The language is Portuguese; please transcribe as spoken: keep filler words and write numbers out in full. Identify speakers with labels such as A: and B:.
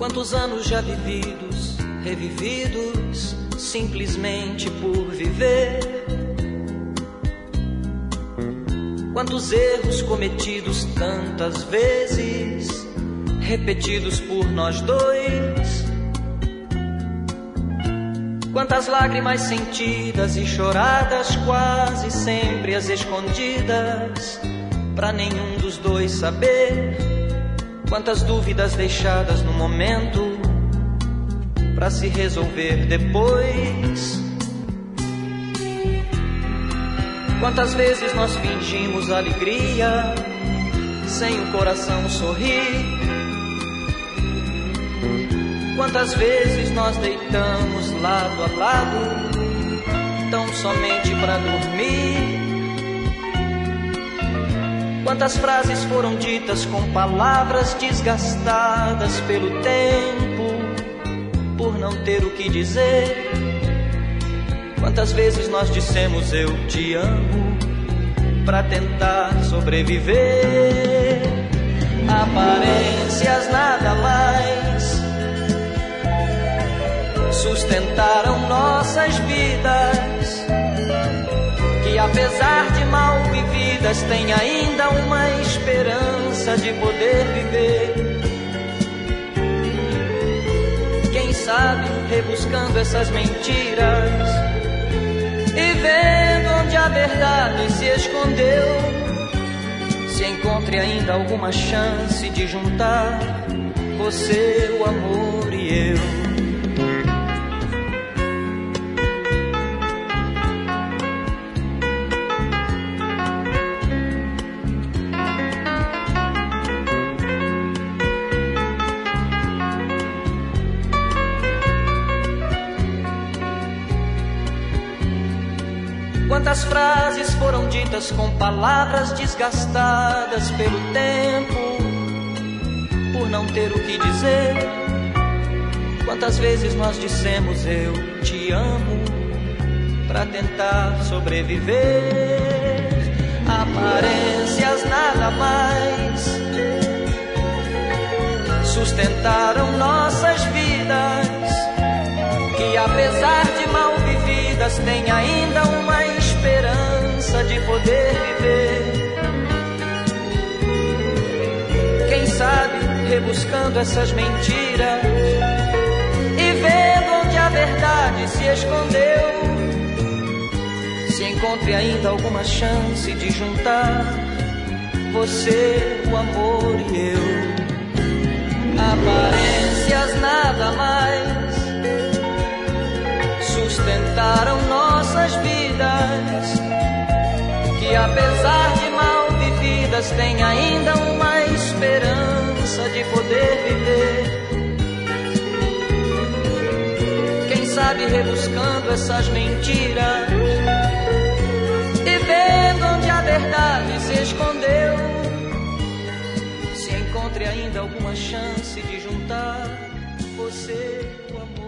A: Quantos anos já vividos, revividos, simplesmente por viver. Quantos erros cometidos tantas vezes, repetidos por nós dois. Quantas lágrimas sentidas e choradas, quase sempre as escondidas, pra nenhum dos dois saber. Quantas dúvidas deixadas no momento, pra se resolver depois. Quantas vezes nós fingimos alegria, sem o coração sorrir. Quantas vezes nós deitamos lado a lado, tão somente pra dormir. Quantas frases foram ditas com palavras desgastadas pelo tempo, por não ter o que dizer. Quantas vezes nós dissemos eu te amo, pra tentar sobreviver. Aparências nada mais sustentaram nossas vidas, que apesar de mal vividas tem ainda uma esperança de poder viver. Quem sabe rebuscando essas mentiras e vendo onde a verdade se escondeu, se encontre ainda alguma chance de juntar você, o amor e eu. Quantas frases foram ditas com palavras desgastadas pelo tempo, por não ter o que dizer. Quantas vezes nós dissemos eu te amo, pra tentar sobreviver. Aparências nada mais sustentaram nossas vidas, que apesar de mal vividas tem ainda uma esperança de poder viver. Quem sabe rebuscando essas mentiras e vendo onde a verdade se escondeu, se encontre ainda alguma chance de juntar você, o amor e eu. Aparências nada mais sustentaram nossas vidas, que apesar de mal vividas tem ainda uma esperança de poder viver. Quem sabe rebuscando essas mentiras e vendo onde a verdade se escondeu, se encontre ainda alguma chance de juntar você, o amor.